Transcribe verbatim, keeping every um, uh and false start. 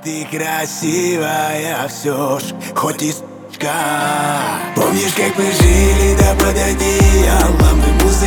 ты красивая все ж, хоть и с***ка. Помнишь, как мы жили, да под одеялом, мы музыку